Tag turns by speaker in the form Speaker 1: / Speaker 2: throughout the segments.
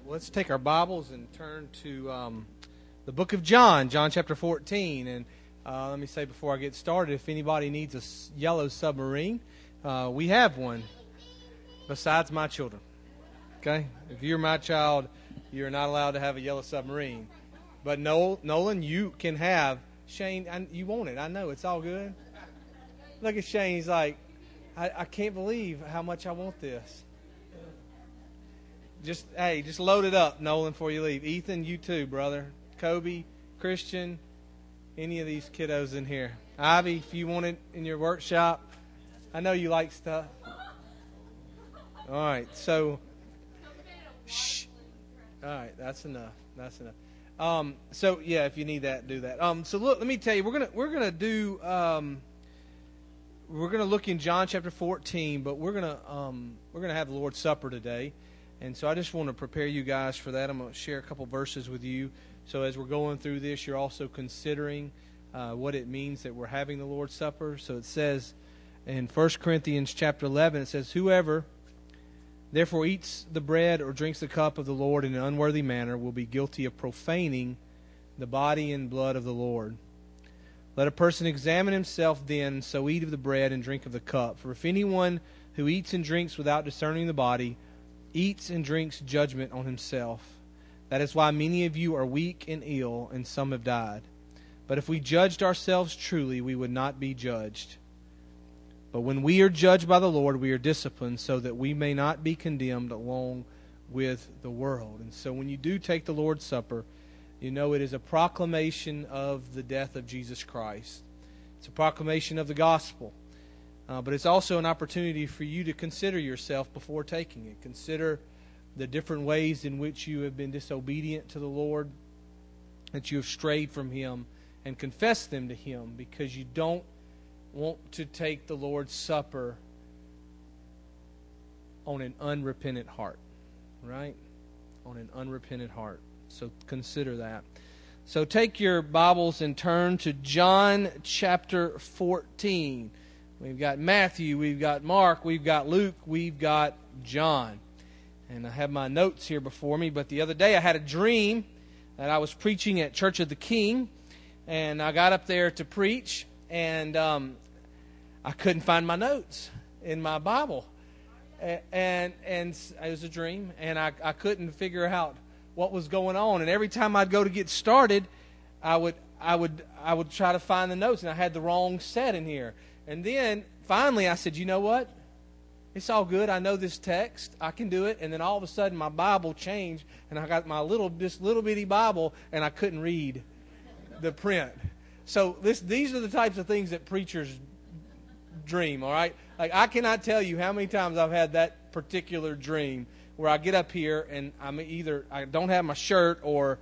Speaker 1: Well, let's take our Bibles and turn to the book of John, John chapter 14. And let me say before I get started, if anybody needs a yellow submarine, we have one, besides my children. Okay? If you're my child, you're not allowed to have a yellow submarine. But Nolan, you can have. Shane, you want it. I know. It's all good. Look at Shane. He's like, I can't believe how much I want this. Just load it up, Nolan, before you leave. Ethan, you too, brother. Kobe, Christian, any of these kiddos in here. Ivy, if you want it in your workshop. I know you like stuff. All right, so, shh. All right, that's enough. That's enough. So yeah, if you need that, do that. So look, let me tell you, we're gonna look in John chapter 14, but we're gonna have the Lord's Supper today. And so I just want to prepare you guys for that. I'm going to share a couple verses with you. So as we're going through this, you're also considering what it means that we're having the Lord's Supper. So it says in 1 Corinthians chapter 11, it says, "Whoever therefore eats the bread or drinks the cup of the Lord in an unworthy manner will be guilty of profaning the body and blood of the Lord. Let a person examine himself then, so eat of the bread and drink of the cup. For if anyone who eats and drinks without discerning the body eats and drinks judgment on himself. That is why many of you are weak and ill, and some have died. But if we judged ourselves truly, we would not be judged. But when we are judged by the Lord, we are disciplined, so that we may not be condemned along with the world." And so when you do take the Lord's Supper, you know it is a proclamation of the death of Jesus Christ. It's a proclamation of the gospel. But it's also an opportunity for you to consider yourself before taking it. Consider the different ways in which you have been disobedient to the Lord, that you have strayed from Him, and confess them to Him, because you don't want to take the Lord's Supper on an unrepentant heart, right? On an unrepentant heart. So consider that. So take your Bibles and turn to John chapter 14. We've got Matthew, we've got Mark, we've got Luke, we've got John. And I have my notes here before me, but the other day I had a dream that I was preaching at Church of the King, and I got up there to preach, and I couldn't find my notes in my Bible. And it was a dream, and I couldn't figure out what was going on. And every time I'd go to get started, I would try to find the notes, and I had the wrong set in here. And then, finally, I said, you know what? It's all good. I know this text. I can do it. And then all of a sudden, my Bible changed, and I got this little bitty Bible, and I couldn't read the print. So these are the types of things that preachers dream, all right? Like, I cannot tell you how many times I've had that particular dream where I get up here, and I don't have my shirt, or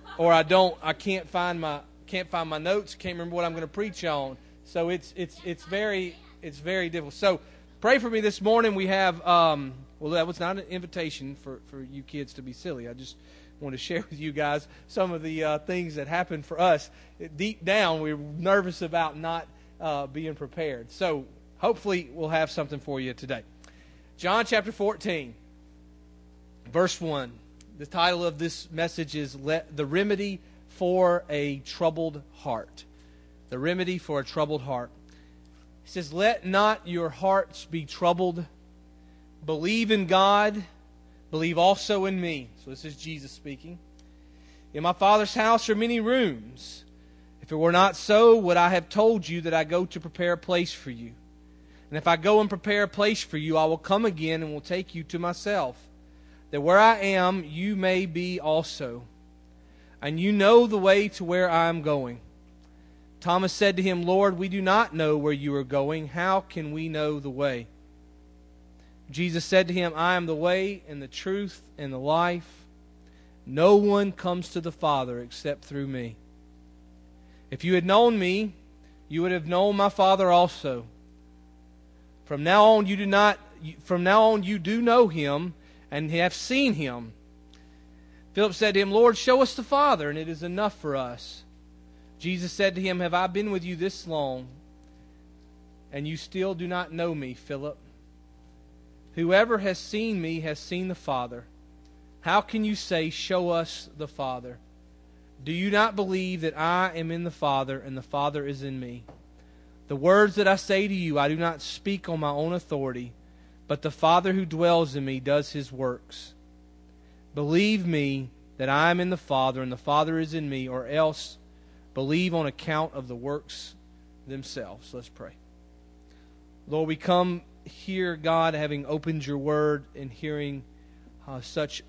Speaker 1: I can't find my notes, can't remember what I'm going to preach on. So it's very difficult. So pray for me this morning. We have that was not an invitation for you kids to be silly. I just want to share with you guys some of the things that happened for us. Deep down, we were nervous about not being prepared. So hopefully we'll have something for you today. John chapter 14, verse 1. The title of this message is "The Remedy for a Troubled Heart." The remedy for a troubled heart. He says, "Let not your hearts be troubled. Believe in God. Believe also in me." So this is Jesus speaking. "In my Father's house are many rooms. If it were not so, would I have told you that I go to prepare a place for you? And if I go and prepare a place for you, I will come again and will take you to myself, that where I am, you may be also. And you know the way to where I am going." Thomas said to him, "Lord, we do not know where you are going. How can we know the way?" Jesus said to him, "I am the way and the truth and the life. No one comes to the Father except through me. If you had known me, you would have known my Father also. From now on you do know him and have seen him." Philip said to him, "Lord, show us the Father, and it is enough for us." Jesus said to him, "Have I been with you this long, and you still do not know me, Philip? Whoever has seen me has seen the Father. How can you say, show us the Father? Do you not believe that I am in the Father, and the Father is in me? The words that I say to you, I do not speak on my own authority, but the Father who dwells in me does His works. Believe me that I am in the Father, and the Father is in me, or else believe on account of the works themselves. Let's pray. Lord, we come here, God, having opened your word and hearing such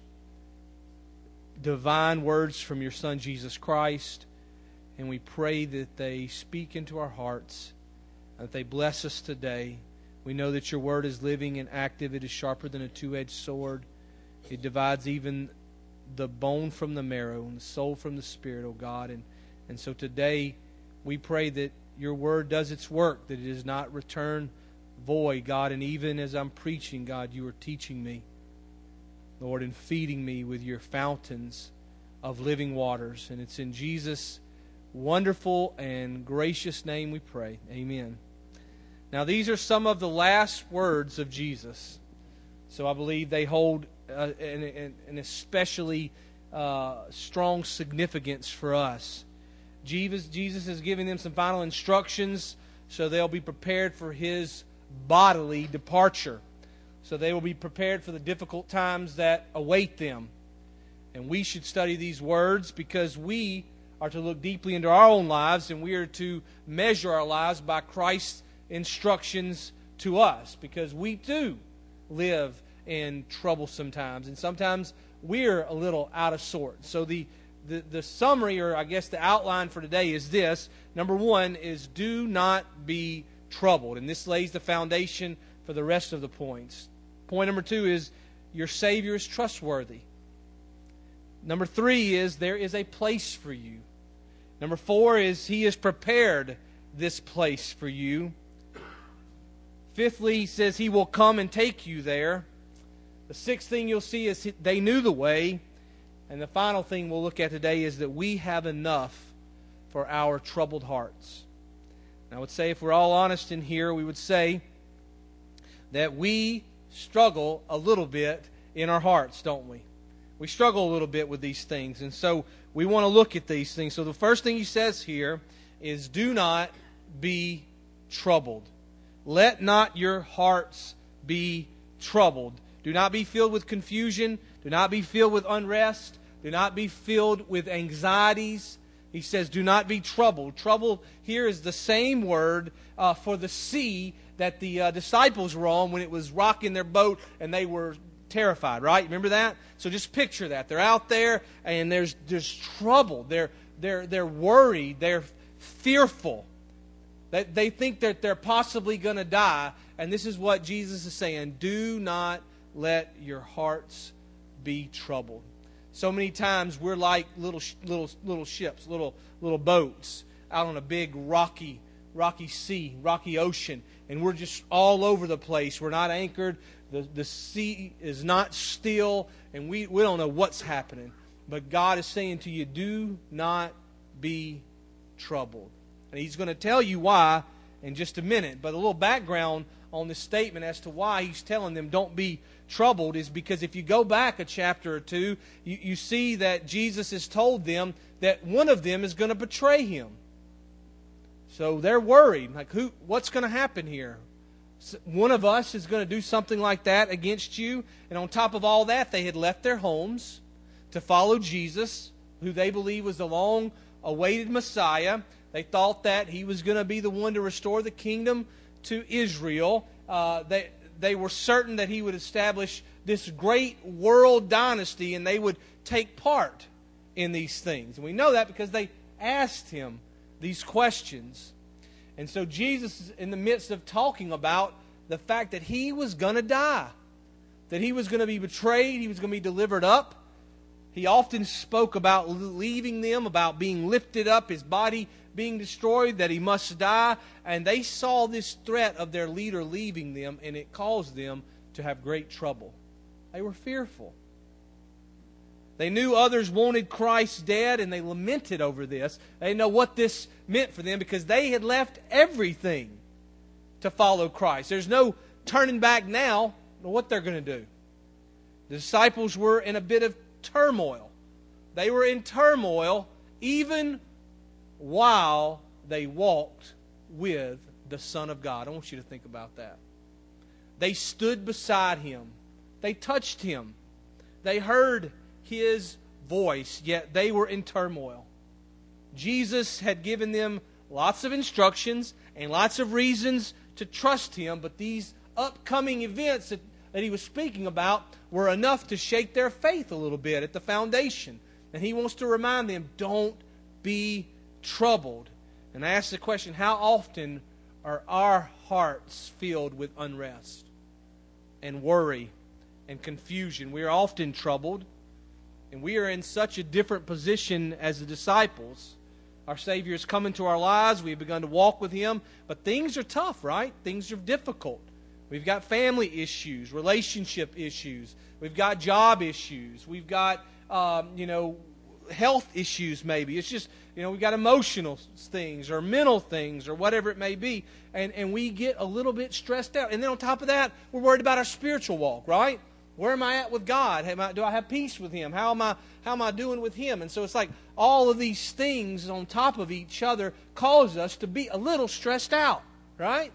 Speaker 1: divine words from your Son, Jesus Christ. And we pray that they speak into our hearts, and that they bless us today. We know that your word is living and active. It is sharper than a two-edged sword. It divides even the bone from the marrow and the soul from the spirit, O God. And so today we pray that your word does its work, that it does not return void, God. And even as I'm preaching, God, you are teaching me, Lord, and feeding me with your fountains of living waters. And it's in Jesus' wonderful and gracious name we pray. Amen. Now, these are some of the last words of Jesus. So I believe they hold an especially strong significance for us. Jesus is giving them some final instructions so they'll be prepared for His bodily departure. So they will be prepared for the difficult times that await them. And we should study these words because we are to look deeply into our own lives, and we are to measure our lives by Christ's instructions to us, because we too live in troublesome times, and sometimes we're a little out of sorts. So the summary, or I guess the outline for today is this. Number one is do not be troubled, and this lays the foundation for the rest of the points. Point number two is your Savior is trustworthy. Number three is there is a place for you. Number four is He has prepared this place for you. Fifthly, He says He will come and take you there. The sixth thing you'll see is they knew the way. And the final thing we'll look at today is that we have enough for our troubled hearts. And I would say, if we're all honest in here, we would say that we struggle a little bit in our hearts, don't we? We struggle a little bit with these things. And so we want to look at these things. So the first thing He says here is do not be troubled. Let not your hearts be troubled. Do not be filled with confusion. Do not be filled with unrest. Do not be filled with anxieties. He says, do not be troubled. Trouble here is the same word for the sea that the disciples were on when it was rocking their boat and they were terrified, right? Remember that? So just picture that. They're out there and there's trouble. They're worried. They're fearful. They think that they're possibly going to die. And this is what Jesus is saying. Do not let your hearts be troubled. So many times we're like little ships, little boats out on a big rocky sea, rocky ocean, and we're just all over the place. We're not anchored. The sea is not still, and we don't know what's happening. But God is saying to you, do not be troubled. And He's going to tell you why in just a minute. But a little background on this statement as to why He's telling them don't be troubled is because if you go back a chapter or two, you see that Jesus has told them that one of them is going to betray Him. So they're worried. Like, what's going to happen here? One of us is going to do something like that against you. And on top of all that, they had left their homes to follow Jesus, who they believed was the long-awaited Messiah. They thought that He was going to be the one to restore the kingdom to Israel. They were certain that He would establish this great world dynasty and they would take part in these things. And we know that because they asked Him these questions. And so Jesus is in the midst of talking about the fact that He was going to die, that He was going to be betrayed, He was going to be delivered up. He often spoke about leaving them, about being lifted up, His body being destroyed, that He must die. And they saw this threat of their leader leaving them, and it caused them to have great trouble. They were fearful. They knew others wanted Christ dead, and they lamented over this. They didn't know what this meant for them because they had left everything to follow Christ. There's no turning back now on what they're going to do. The disciples were in a bit of turmoil. They were in turmoil even while they walked with the Son of God. I want you to think about that. They stood beside Him. They touched Him. They heard His voice, yet they were in turmoil. Jesus had given them lots of instructions and lots of reasons to trust Him, but these upcoming events that He was speaking about were enough to shake their faith a little bit at the foundation. And He wants to remind them, don't be troubled. And I ask the question, how often are our hearts filled with unrest and worry and confusion? We are often troubled, and we are in such a different position as the disciples. Our Savior has come into our lives. We've begun to walk with Him. But things are tough, right? Things are difficult. We've got family issues, relationship issues. We've got job issues. We've got, health issues maybe. It's just, we've got emotional things or mental things or whatever it may be. And we get a little bit stressed out. And then on top of that, we're worried about our spiritual walk, right? Where am I at with God? Do I have peace with Him? How am I doing with Him? And so it's like all of these things on top of each other cause us to be a little stressed out, right?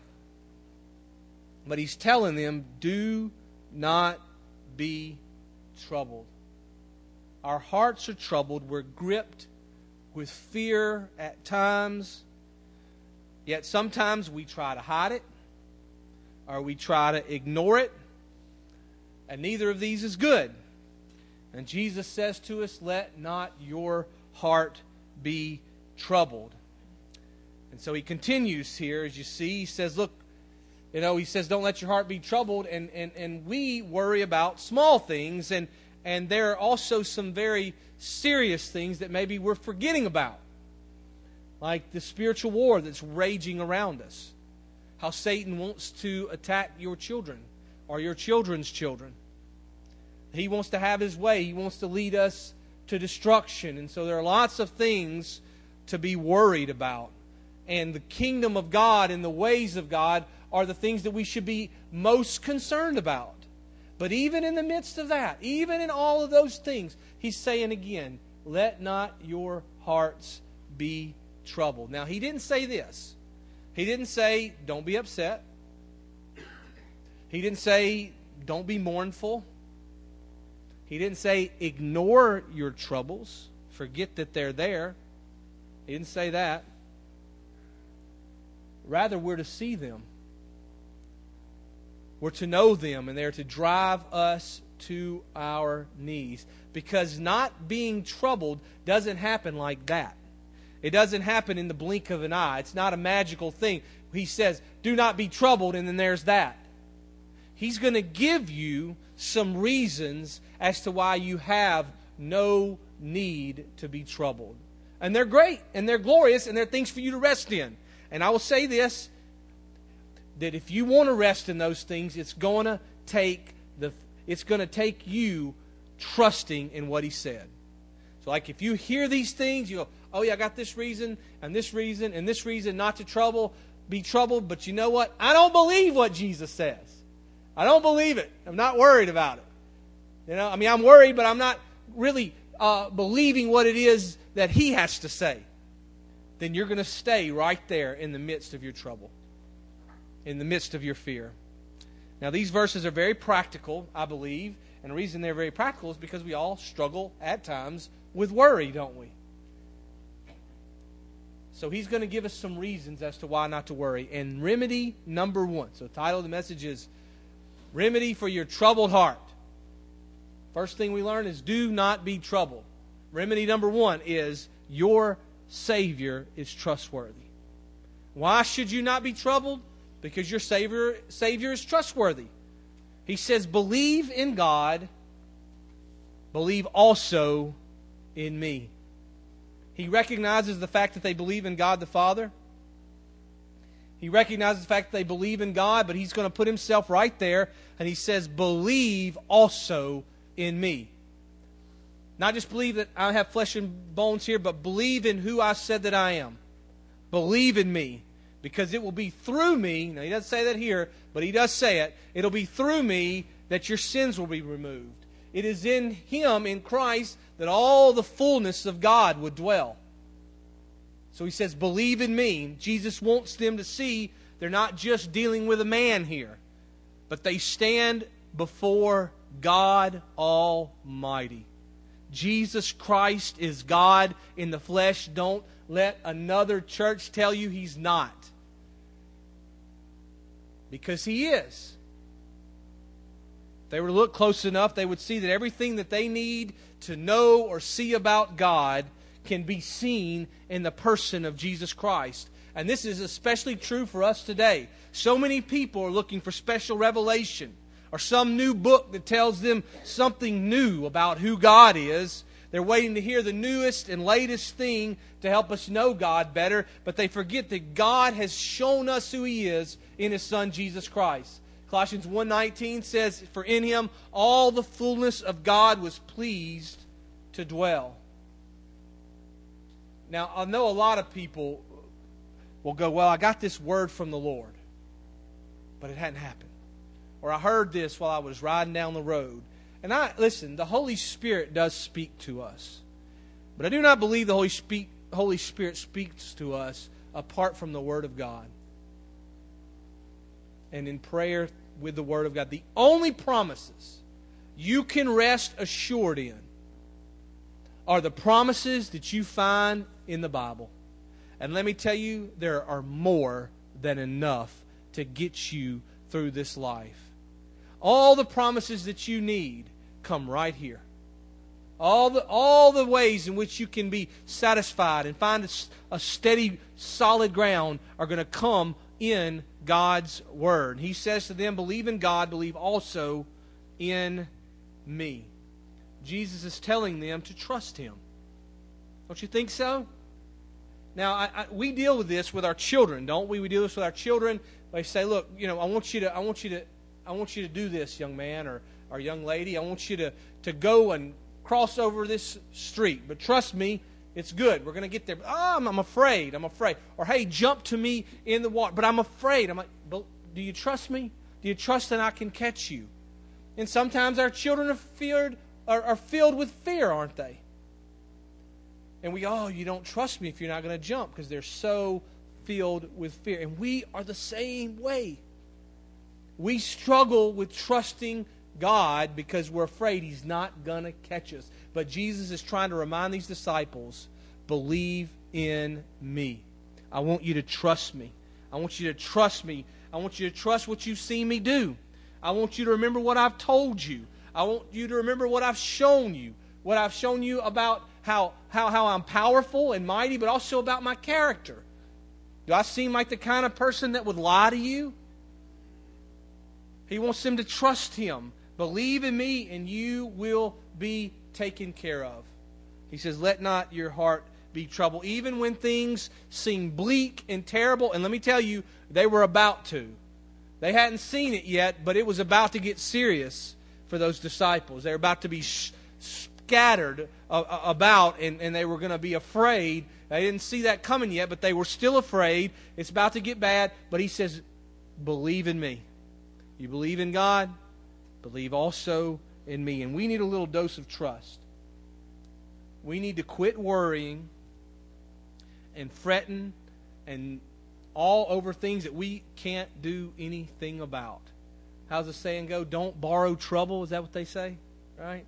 Speaker 1: But He's telling them, do not be troubled. Our hearts are troubled. We're gripped with fear at times. Yet sometimes we try to hide it or we try to ignore it. And neither of these is good. And Jesus says to us, let not your heart be troubled. And so He continues here, as you see. He says, look, He says, don't let your heart be troubled. And we worry about small things. And there are also some very serious things that maybe we're forgetting about. Like the spiritual war that's raging around us. How Satan wants to attack your children or your children's children. He wants to have his way. He wants to lead us to destruction. And so there are lots of things to be worried about. And the kingdom of God and the ways of God are the things that we should be most concerned about. But even in the midst of that, even in all of those things, He's saying again, let not your hearts be troubled. Now, He didn't say this. He didn't say, don't be upset. He didn't say, don't be mournful. He didn't say, ignore your troubles. Forget that they're there. He didn't say that. Rather, we're to see them. We're to know them, and they're to drive us to our knees. Because not being troubled doesn't happen like that. It doesn't happen in the blink of an eye. It's not a magical thing. He says, do not be troubled, and then there's that. He's going to give you some reasons as to why you have no need to be troubled. And they're great, and they're glorious, and they're things for you to rest in. And I will say this, that if you want to rest in those things, it's going to take you trusting in what He said. So like if you hear these things, you go, oh yeah, I got this reason, and this reason, and this reason not to be troubled, but you know what? I don't believe what Jesus says. I don't believe it. I'm not worried about it. I'm worried, but I'm not really believing what it is that He has to say. Then you're going to stay right there in the midst of your trouble, in the midst of your fear. Now, these verses are very practical, I believe, and the reason they're very practical is because we all struggle at times with worry, don't we? So He's going to give us some reasons as to why not to worry. And remedy number 1. So the title of the message is Remedy for Your Troubled Heart. First thing we learn is do not be troubled. Remedy number 1 is your Savior is trustworthy. Why should you not be troubled? Because your Savior is trustworthy. He says, believe in God, believe also in me. He recognizes the fact that they believe in God the Father. He recognizes the fact that they believe in God, but He's going to put Himself right there, and He says, believe also in me. Not just believe that I have flesh and bones here, but believe in who I said that I am. Believe in me. Because it will be through me, now He doesn't say that here, but He does say it, it'll be through me that your sins will be removed. It is in Him, in Christ, that all the fullness of God would dwell. So He says, believe in me. Jesus wants them to see they're not just dealing with a man here, but they stand before God Almighty. Jesus Christ is God in the flesh. Don't let another church tell you He's not. Because He is. If they were to look close enough, they would see that everything that they need to know or see about God can be seen in the person of Jesus Christ. And this is especially true for us today. So many people are looking for special revelation or some new book that tells them something new about who God is. They're waiting to hear the newest and latest thing to help us know God better, but they forget that God has shown us who He is in His Son, Jesus Christ. Colossians 1:19 says, for in Him all the fullness of God was pleased to dwell. Now, I know a lot of people will go, well, I got this word from the Lord, but it hadn't happened. Or I heard this while I was riding down the road. And listen, the Holy Spirit does speak to us. But I do not believe the Holy Spirit speaks to us apart from the Word of God. And in prayer with the Word of God. The only promises you can rest assured in are the promises that you find in the Bible. And let me tell you, there are more than enough to get you through this life. All the promises that you need come right here. All the ways in which you can be satisfied and find a steady, solid ground are going to come in God's Word. He says to them, believe in God, believe also in me. Jesus is telling them to trust Him. Don't you think so? Now, we deal with this with our children, don't we? We deal with this with our children. They say, look, I want you to do this, young man or young lady. I want you to go and cross over this street. But trust me, it's good. We're going to get there. I'm afraid. Or, hey, jump to me in the water. But I'm afraid. I'm like, but do you trust me? Do you trust that I can catch you? And sometimes our children are filled with fear, aren't they? And you don't trust me if you're not going to jump, because they're so filled with fear. And we are the same way. We struggle with trusting God because we're afraid He's not going to catch us. But Jesus is trying to remind these disciples, believe in me. I want you to trust me. I want you to trust me. I want you to trust what you've seen me do. I want you to remember what I've told you. I want you to remember what I've shown you. What I've shown you about how I'm powerful and mighty, but also about my character. Do I seem like the kind of person that would lie to you? He wants them to trust Him. Believe in me and you will be taken care of. He says, let not your heart be troubled. Even when things seem bleak and terrible, and let me tell you, they were about to. They hadn't seen it yet, but it was about to get serious for those disciples. They were about to be scattered about, and they were going to be afraid. They didn't see that coming yet, but they were still afraid. It's about to get bad, but He says, believe in me. You believe in God, believe also in me. And we need a little dose of trust. We need to quit worrying and fretting and all over things that we can't do anything about. How's the saying go? Don't borrow trouble. Is that what they say? Right?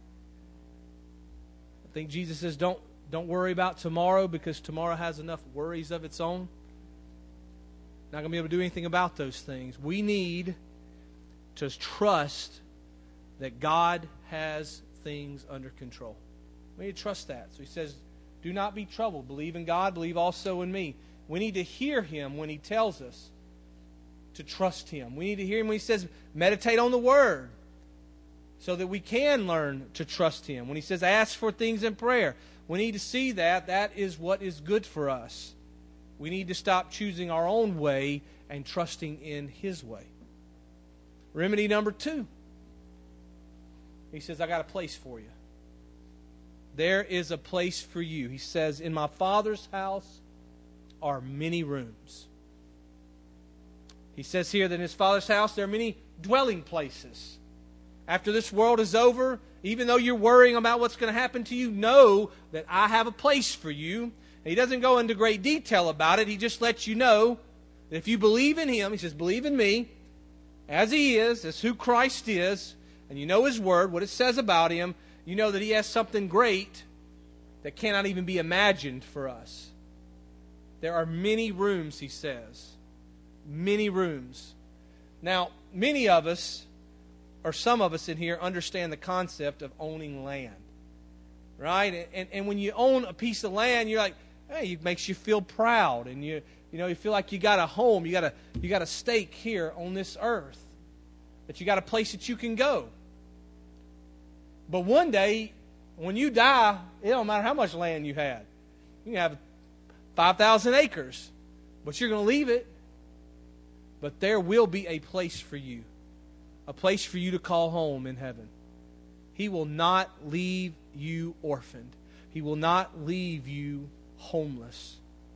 Speaker 1: I think Jesus says don't worry about tomorrow, because tomorrow has enough worries of its own. Not going to be able to do anything about those things. We need to trust that God has things under control. We need to trust that. So He says, do not be troubled. Believe in God, believe also in me. We need to hear Him when He tells us to trust Him. We need to hear Him when He says, meditate on the Word, so that we can learn to trust Him. When He says, ask for things in prayer, we need to see that that is what is good for us. We need to stop choosing our own way and trusting in His way. Remedy number 2. He says, I got a place for you. There is a place for you. He says, in my Father's house are many rooms. He says here that in His Father's house there are many dwelling places. After this world is over, even though you're worrying about what's going to happen to you, know that I have a place for you. And he doesn't go into great detail about it. He just lets you know that if you believe in Him, He says, believe in me, as He is, as who Christ is, and you know His Word, what it says about Him, you know that He has something great that cannot even be imagined for us. There are many rooms, He says. Many rooms. Now, many of us, or some of us in here, understand the concept of owning land. Right? And when you own a piece of land, you're like, hey, it makes you feel proud. And you feel like you got a home, you got a stake here on this earth. That you got a place that you can go. But one day, when you die, it don't matter how much land you had. You can have 5,000 acres, but you're going to leave it. But there will be a place for you. A place for you to call home in heaven. He will not leave you orphaned. He will not leave you homeless.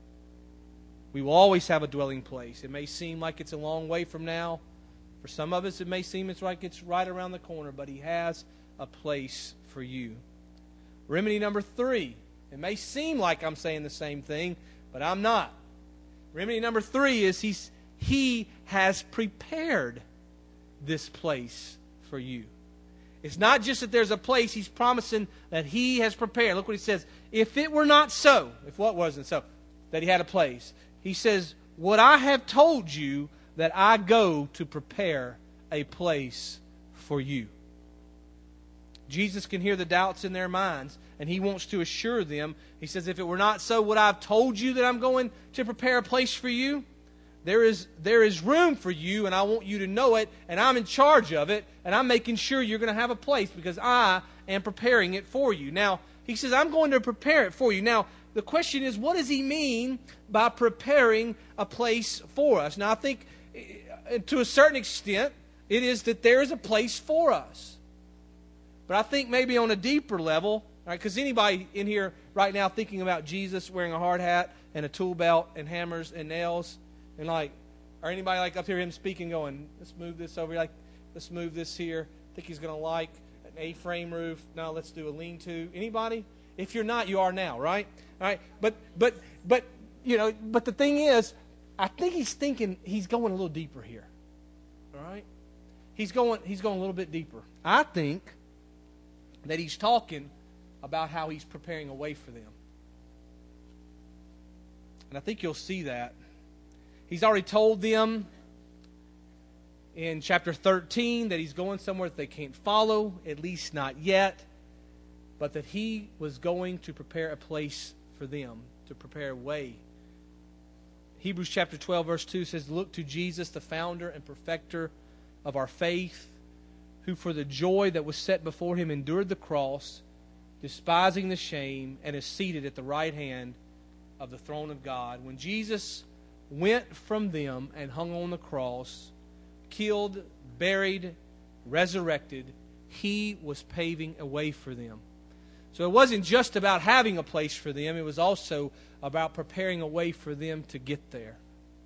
Speaker 1: We will always have a dwelling place. It may seem like it's a long way from now. For some of us, it may seem it's like it's right around the corner, but He has a place for you. Remedy number 3. It may seem like I'm saying the same thing, but I'm not. Remedy number 3 is He has prepared this place for you. It's not just that there's a place. He's promising that He has prepared. Look what He says. If it were not so, if what wasn't so, that He had a place. He says, what I have told you, that I go to prepare a place for you. Jesus can hear the doubts in their minds, and He wants to assure them. He says, if it were not so, would I have told you that I'm going to prepare a place for you? There is room for you, and I want you to know it, and I'm in charge of it, and I'm making sure you're going to have a place because I am preparing it for you. Now, He says, I'm going to prepare it for you. Now, the question is, what does He mean by preparing a place for us? Now, I think to a certain extent, it is that there is a place for us. But I think maybe on a deeper level, right, because anybody in here right now thinking about Jesus wearing a hard hat and a tool belt and hammers and nails, and or anybody up here him speaking going, let's move this over here, let's move this here. I think he's going to like an A-frame roof. No, let's do a lean-to. Anybody? If you're not, you are now, right? All right. But the thing is, I think he's thinking he's going a little deeper here. All right? He's going a little bit deeper. I think that he's talking about how he's preparing a way for them. And I think you'll see that. He's already told them in chapter 13 that He's going somewhere that they can't follow, at least not yet, but that He was going to prepare a place for them, to prepare a way. Hebrews chapter 12 verse 2 says, look to Jesus, the founder and perfecter of our faith, who for the joy that was set before Him endured the cross, despising the shame, and is seated at the right hand of the throne of God. When Jesus went from them and hung on the cross, killed, buried, resurrected, He was paving a way for them. So it wasn't just about having a place for them, it was also about preparing a way for them to get there.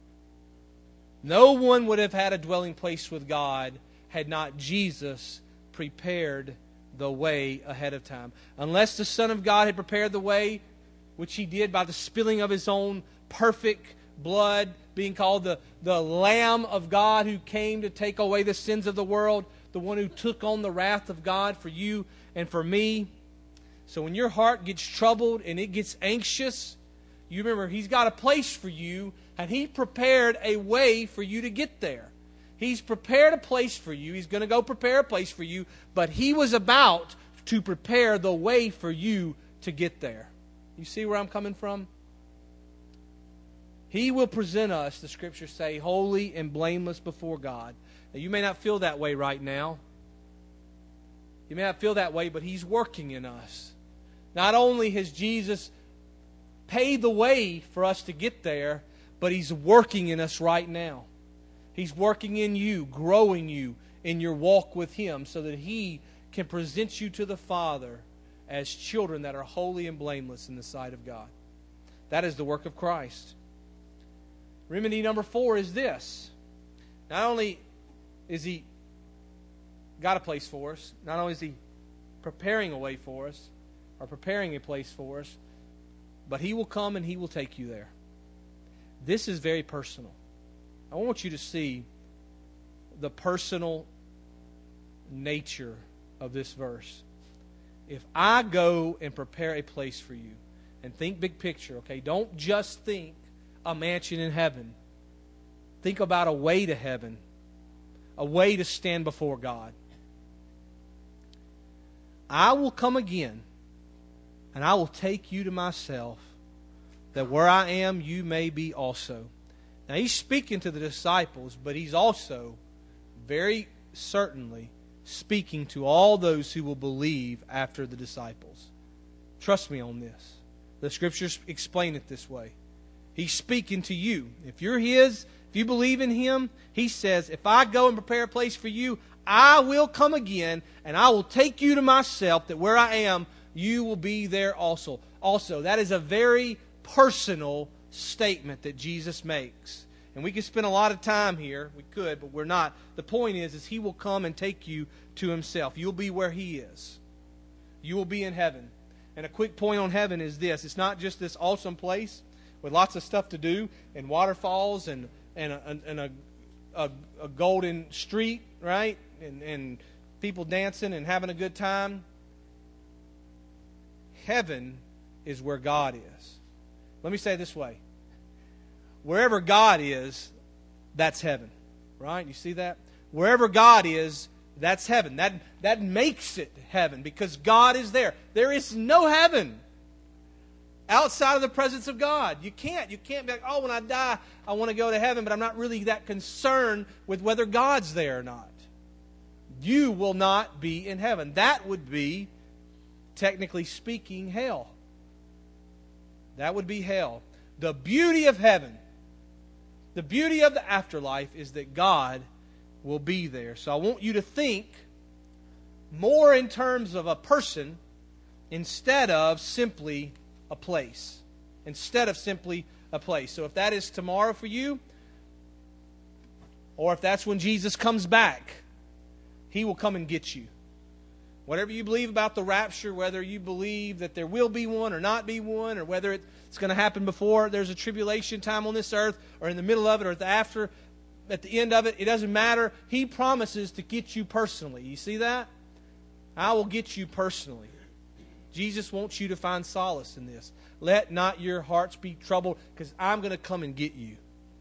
Speaker 1: No one would have had a dwelling place with God had not Jesus prepared the way ahead of time. Unless the Son of God had prepared the way, which He did by the spilling of His own perfect blood, being called the Lamb of God who came to take away the sins of the world, the one who took on the wrath of God for you and for me. So when your heart gets troubled and it gets anxious, you remember He's got a place for you, and He prepared a way for you to get there. He's prepared a place for you. He's going to go prepare a place for you, but He was about to prepare the way for you to get there. You see where I'm coming from? He will present us, the Scriptures say, holy and blameless before God. Now, you may not feel that way right now. You may not feel that way, but He's working in us. Not only has Jesus paid the way for us to get there, but He's working in us right now. He's working in you, growing you in your walk with Him so that He can present you to the Father as children that are holy and blameless in the sight of God. That is the work of Christ. Remedy number 4 is this. Not only is He got a place for us. Not only is He preparing a way for us, or preparing a place for us, but He will come and He will take you there. This is very personal. I want you to see the personal nature of this verse. If I go and prepare a place for you, and think big picture, okay? Don't just think a mansion in heaven. Think about a way to heaven, a way to stand before God. I will come again, and I will take you to myself, that where I am, you may be also. Now, He's speaking to the disciples, but He's also very certainly speaking to all those who will believe after the disciples. Trust me on this. The Scriptures explain it this way. He's speaking to you. If you're His, if you believe in Him, He says, if I go and prepare a place for you, I will come again, and I will take you to myself, that where I am, you will be there also. Also, that is a very personal statement that Jesus makes. And we could spend a lot of time here. We could, but we're not. The point is He will come and take you to Himself. You'll be where He is. You will be in heaven. And a quick point on heaven is this. It's not just this awesome place with lots of stuff to do and waterfalls and a golden street, right? And people dancing and having a good time. Heaven is where God is. Let me say it this way. Wherever God is, that's heaven. Right? You see that? Wherever God is, that's heaven. That makes it heaven because God is there. There is no heaven outside of the presence of God. You can't be like, oh, when I die, I want to go to heaven, but I'm not really that concerned with whether God's there or not. You will not be in heaven. That would be, technically speaking, hell. That would be hell. The beauty of heaven, the beauty of the afterlife is that God will be there. So I want you to think more in terms of a person instead of simply a place. Instead of simply a place. So if that is tomorrow for you, or if that's when Jesus comes back, He will come and get you. Whatever you believe about the rapture, whether you believe that there will be one or not be one, or whether it's going to happen before there's a tribulation time on this earth, or in the middle of it, or at the end of it, it doesn't matter. He promises to get you personally. You see that? I will get you personally. Jesus wants you to find solace in this. Let not your hearts be troubled, because I'm going to come and get you.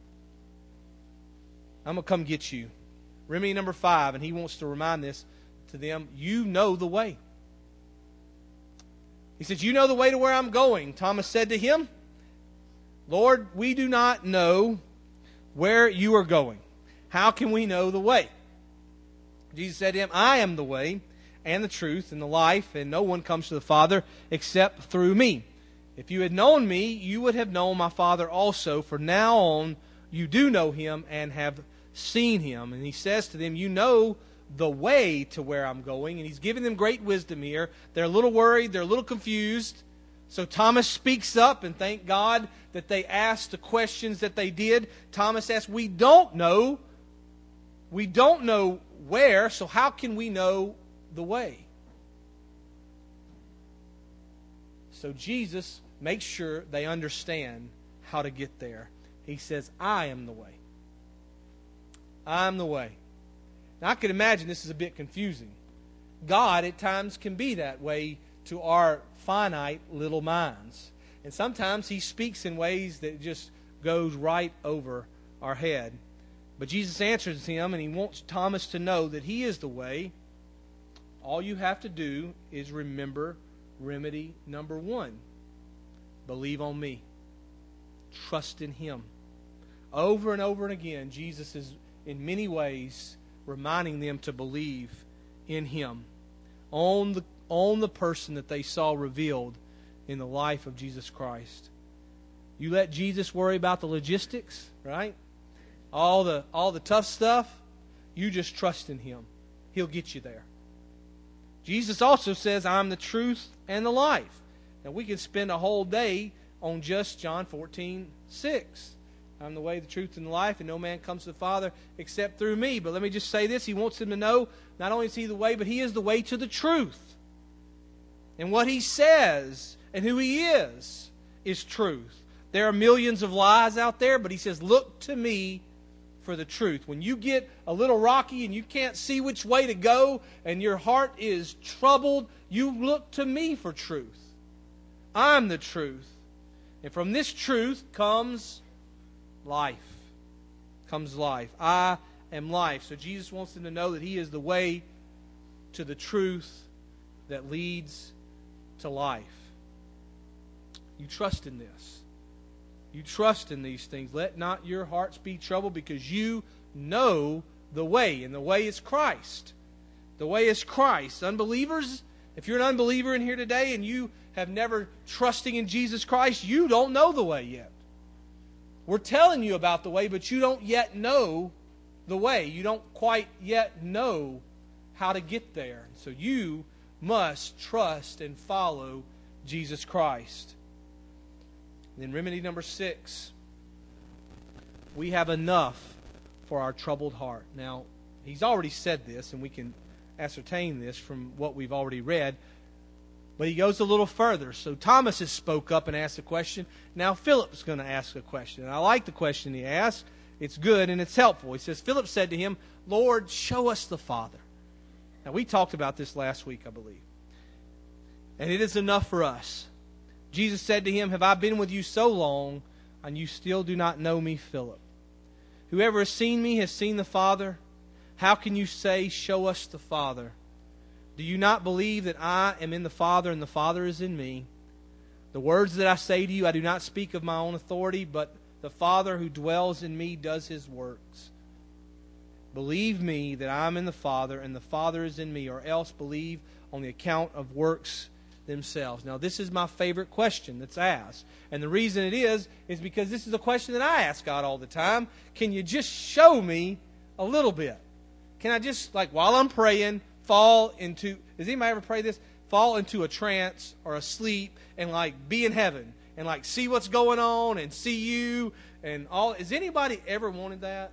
Speaker 1: I'm going to come get you. Remedy number 5, and he wants to remind this to them, you know the way. He says, you know the way to where I'm going. Thomas said to Him, Lord, we do not know where you are going. How can we know the way? Jesus said to him, I am the way and the truth and the life, and no one comes to the Father except through me. If you had known me, you would have known my Father also. For now on, you do know Him and have seen Him. And He says to them, you know the way to where I'm going. And He's giving them great wisdom here. They're a little worried. They're a little confused. So Thomas speaks up, and thank God that they asked the questions that they did. Thomas asked, we don't know. We don't know where, so how can we know the way? So Jesus makes sure they understand how to get there. He says, I am the way. I'm the way. Now I can imagine this is a bit confusing. God at times can be that way to our finite little minds. And sometimes He speaks in ways that just goes right over our head. But Jesus answers him, and He wants Thomas to know that He is the way. All you have to do is remember remedy number 1. Believe on me. Trust in Him. Over and over and again, Jesus is in many ways reminding them to believe in Him. On the person that they saw revealed in the life of Jesus Christ. You let Jesus worry about the logistics, right? All the tough stuff, you just trust in Him. He'll get you there. Jesus also says, I'm the truth and the life. Now we could spend a whole day on just John 14:6. I'm the way, the truth, and the life, and no man comes to the Father except through me. But let me just say this. He wants them to know not only is He the way, but He is the way to the truth. And what He says and who He is truth. There are millions of lies out there, but He says, look to me for the truth. When you get a little rocky and you can't see which way to go and your heart is troubled, you look to me for truth. I'm the truth. And from this truth comes life. Comes life. I am life. So Jesus wants them to know that He is the way to the truth that leads to life. You trust in this. You trust in these things. Let not your hearts be troubled, because you know the way. And the way is Christ. The way is Christ. Unbelievers, if you're an unbeliever in here today and you have never trusting in Jesus Christ, you don't know the way yet. We're telling you about the way, but you don't yet know the way. You don't quite yet know how to get there. So you must trust and follow Jesus Christ. And then remedy number 6. We have enough for our troubled heart. Now, he's already said this, and we can ascertain this from what we've already read. But he goes a little further. So Thomas has spoke up and asked a question. Now Philip's going to ask a question. And I like the question he asked. It's good and it's helpful. He says, Philip said to him, Lord, show us the Father. Now we talked about this last week, I believe. And it is enough for us. Jesus said to him, have I been with you so long, and you still do not know me, Philip? Whoever has seen me has seen the Father. How can you say, show us the Father? Do you not believe that I am in the Father and the Father is in me? The words that I say to you, I do not speak of my own authority, but the Father who dwells in me does His works. Believe me that I am in the Father and the Father is in me, or else believe on the account of works themselves. Now, this is my favorite question that's asked. And the reason it is because this is a question that I ask God all the time. Can you just show me a little bit? Can I just, like while I'm praying, fall into, does anybody ever pray this? Fall into a trance or a sleep and like be in heaven and like see what's going on and see you and all. Has anybody ever wanted that?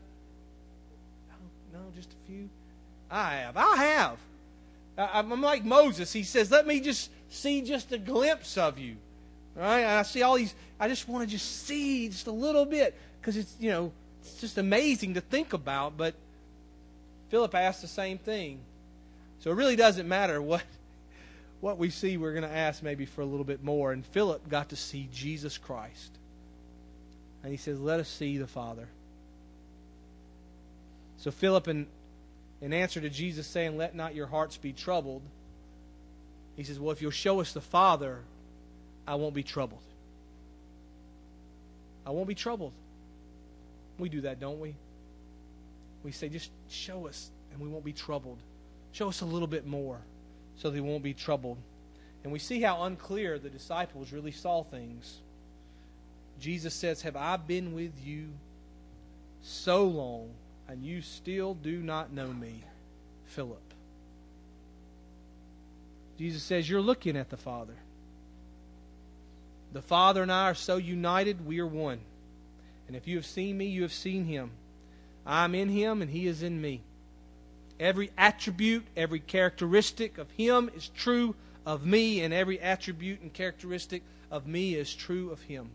Speaker 1: No, just a few. I have. I'm like Moses. He says, let me just see just a glimpse of you. All right? And I see all these, I just want to just see just a little bit, because it's, it's just amazing to think about. But Philip asked the same thing. So it really doesn't matter what we see. We're going to ask maybe for a little bit more. And Philip got to see Jesus Christ. And he says, let us see the Father. So Philip, in answer to Jesus saying, let not your hearts be troubled, he says, well, if you'll show us the Father, I won't be troubled. I won't be troubled. We do that, don't we? We say, just show us and we won't be troubled. Show us a little bit more so they won't be troubled. And we see how unclear the disciples really saw things. Jesus says, have I been with you so long, and you still do not know me, Philip? Jesus says, you're looking at the Father. The Father and I are so united, we are one. And if you have seen me, you have seen Him. I'm in Him, and He is in me. Every attribute, every characteristic of Him is true of me, and every attribute and characteristic of me is true of Him.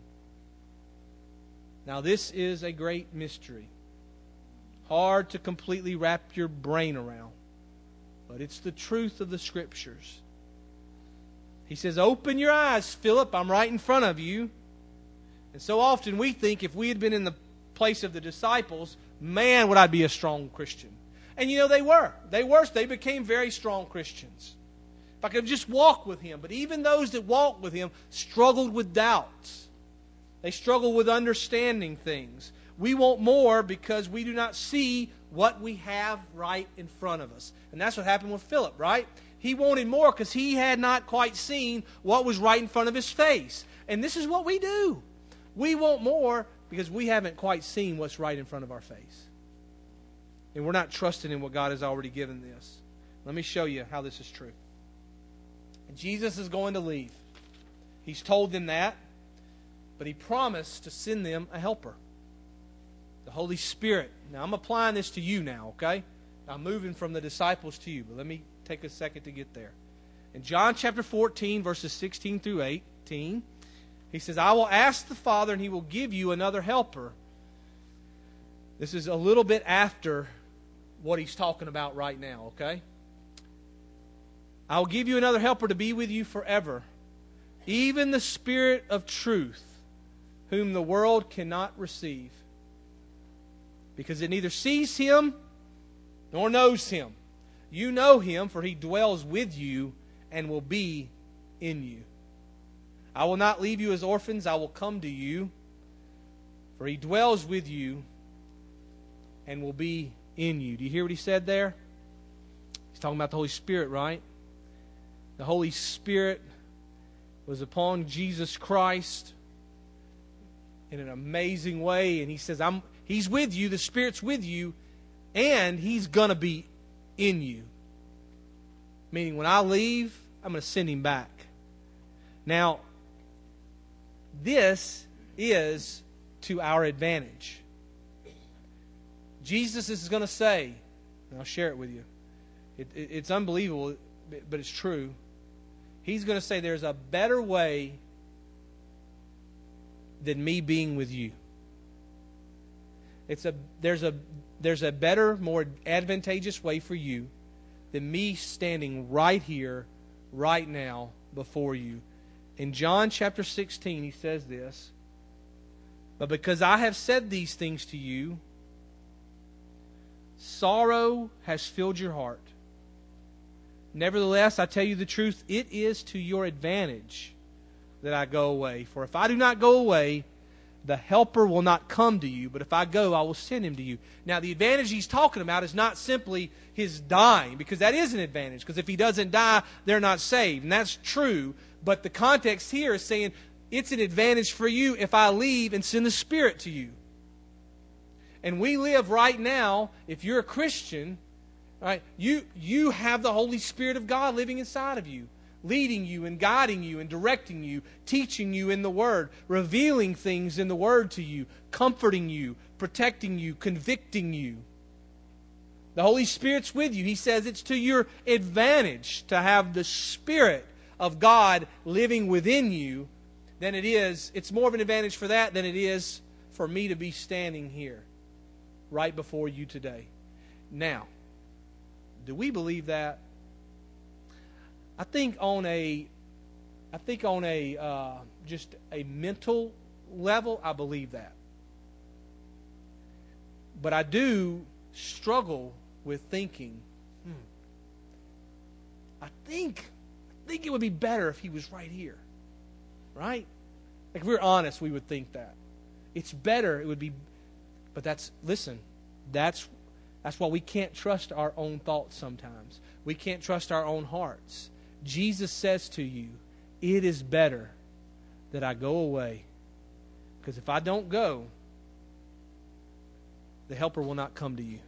Speaker 1: Now, this is a great mystery. Hard to completely wrap your brain around. But it's the truth of the Scriptures. He says, open your eyes, Philip. I'm right in front of you. And so often we think if we had been in the place of the disciples, man, would I be a strong Christian. And they were. They became very strong Christians. If I could just walk with Him. But even those that walked with Him struggled with doubts. They struggled with understanding things. We want more because we do not see what we have right in front of us. And that's what happened with Philip, right? He wanted more because he had not quite seen what was right in front of his face. And this is what we do. We want more because we haven't quite seen what's right in front of our face. And we're not trusting in what God has already given this. Let me show you how this is true. And Jesus is going to leave. He's told them that, but He promised to send them a helper. The Holy Spirit. Now, I'm applying this to you now, okay? I'm moving from the disciples to you, but let me take a second to get there. In John chapter 14, verses 16 through 18, he says, I will ask the Father, and He will give you another helper. This is a little bit after what He's talking about right now, okay? I will give you another helper to be with you forever, even the Spirit of truth, whom the world cannot receive, because it neither sees Him nor knows Him. You know Him, for He dwells with you and will be in you. I will not leave you as orphans, I will come to you, for He dwells with you and will be in you. Do you hear what He said there? He's talking about the Holy Spirit, right? The Holy Spirit was upon Jesus Christ in an amazing way, and He says, He's with you, the Spirit's with you, and He's going to be in you. Meaning, when I leave, I'm going to send Him back. Now, this is to our advantage. Jesus is going to say, and I'll share it with you. It's unbelievable, but it's true. He's going to say there's a better way than me being with you. There's a better, more advantageous way for you than me standing right here, right now, before you. In John chapter 16, He says this, but because I have said these things to you, sorrow has filled your heart. Nevertheless, I tell you the truth, it is to your advantage that I go away. For if I do not go away, the Helper will not come to you, but if I go, I will send Him to you. Now, the advantage He's talking about is not simply His dying, because that is an advantage, because if He doesn't die, they're not saved, and that's true. But the context here is saying it's an advantage for you if I leave and send the Spirit to you. And we live right now, if you're a Christian, right, you have the Holy Spirit of God living inside of you, leading you and guiding you and directing you, teaching you in the Word, revealing things in the Word to you, comforting you, protecting you, convicting you. The Holy Spirit's with you. He says it's to your advantage to have the Spirit of God living within you than it is. It's more of an advantage for that than it is for me to be standing here right before you today. Now, do we believe that? I think on a just a mental level, I believe that. But I do struggle with thinking, I think it would be better if He was right here. Right? Like if we were honest, we would think that. It's better, it would be, but that's why we can't trust our own thoughts sometimes. We can't trust our own hearts. Jesus says to you, it is better that I go away. Because if I don't go, the Helper will not come to you.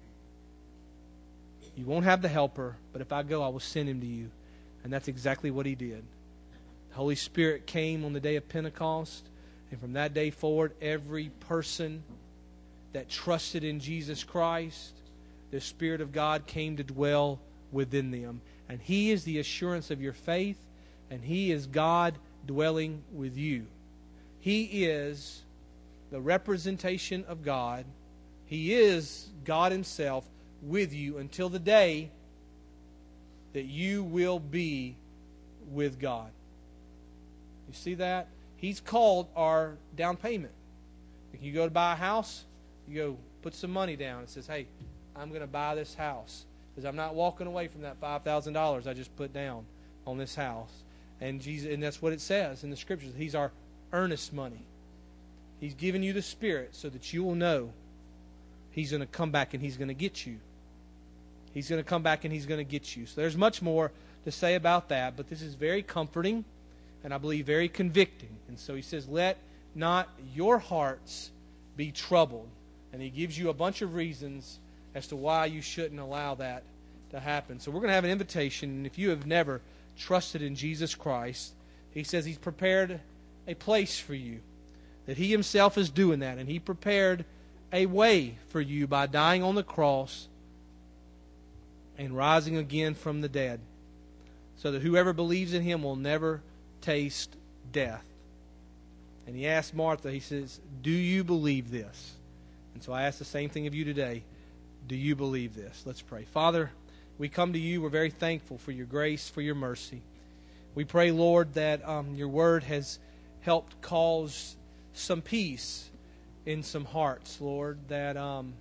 Speaker 1: You won't have the Helper, but if I go, I will send Him to you. And that's exactly what He did. The Holy Spirit came on the day of Pentecost, and from that day forward, every person that trusted in Jesus Christ, the Spirit of God came to dwell within them. And He is the assurance of your faith, and He is God dwelling with you. He is the representation of God. He is God Himself with you until the day that you will be with God. You see that? He's called our down payment. If you go to buy a house, you go put some money down and says, hey, I'm going to buy this house because I'm not walking away from that $5,000 I just put down on this house. And Jesus, and that's what it says in the Scriptures. He's our earnest money. He's given you the Spirit so that you will know He's going to come back and He's going to get you. He's going to come back and He's going to get you. So there's much more to say about that, but this is very comforting and I believe very convicting. And so He says, let not your hearts be troubled. And He gives you a bunch of reasons as to why you shouldn't allow that to happen. So we're going to have an invitation, and if you have never trusted in Jesus Christ, He says He's prepared a place for you, that He Himself is doing that, and He prepared a way for you by dying on the cross and rising again from the dead, so that whoever believes in Him will never taste death. And He asked Martha, He says, do you believe this? And so I ask the same thing of you today. Do you believe this? Let's pray. Father, we come to you. We're very thankful for your grace, for your mercy. We pray, Lord, that your word has helped cause some peace in some hearts, Lord, that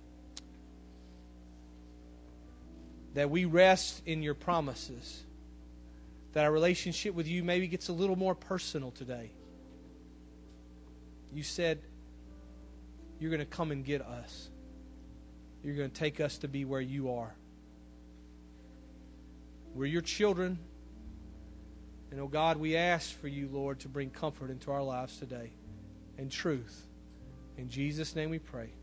Speaker 1: we rest in your promises, that our relationship with you maybe gets a little more personal today. You said you're going to come and get us. You're going to take us to be where you are. We're your children. And, oh God, we ask for you, Lord, to bring comfort into our lives today and truth. In Jesus' name we pray.